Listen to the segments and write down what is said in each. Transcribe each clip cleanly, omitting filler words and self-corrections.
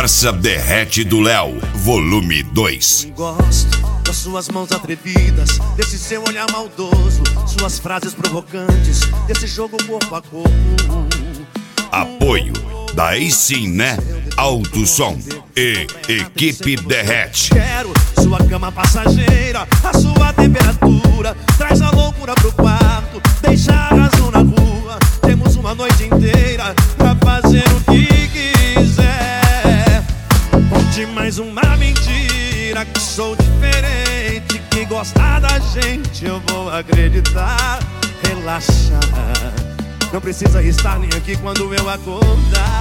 Dança Derrete do Léo, volume 2. Gosto das suas mãos atrevidas, desse seu olhar maldoso, suas frases provocantes, desse jogo corpo a corpo. Apoio, daí sim, né? Alto Som e Equipe Derrete. Quero sua cama passageira, a sua temperatura, traz a loucura pro quarto, deixa a razão na rua. Temos uma noite inteira pra fazer o que quiser. Conte mais uma mentira, que sou diferente, que gostar da gente eu vou acreditar. Relaxa, não precisa estar nem aqui quando eu acordar.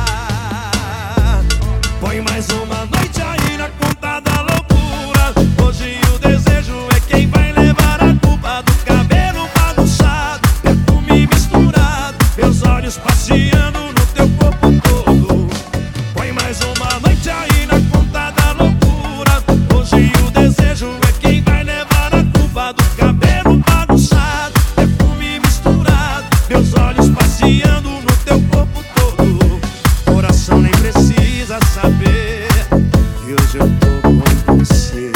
Põe mais uma noite aí na conta da loucura. Hoje o desejo é quem vai levar a culpa do cabelo bagunçado, perfume misturado, meus olhos passeando no teu corpo todo. Põe mais uma noite aí na conta da loucura. Hoje o desejo é quem vai levar a culpa do cabelo bagunçado, perfume misturado, meus olhos passeando no teu corpo todo. Coração nem precisa saber que hoje eu tô com você.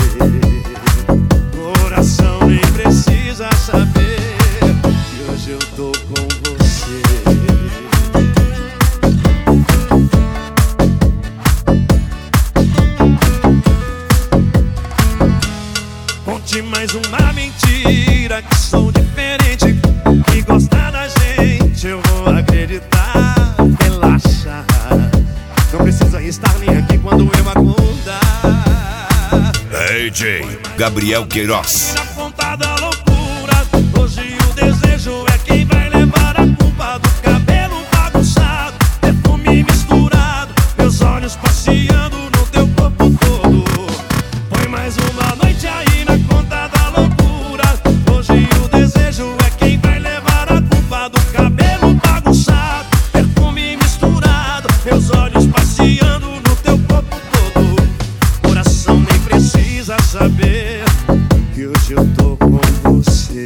Coração nem precisa saber que hoje eu tô com você. Conte mais uma mentira, que sou diferente, que gostar da gente eu vou acreditar. Relaxa, não precisa estar nem aqui quando eu acordar. DJ Gabriel Queiroz. Na ponta da loucura, hoje o desejo é quem vai levar a culpa do cabelo bagunçado, perfume misturado, meus olhos passeando no teu corpo todo. Põe mais uma noite aí na conta da loucura. Hoje o desejo é quem vai levar a culpa do cabelo bagunçado, perfume misturado, meus olhos passeando no teu corpo todo. Coração nem precisa saber que hoje eu tô com você.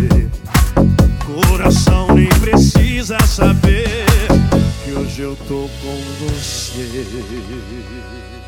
Coração nem precisa saber que hoje eu tô com você.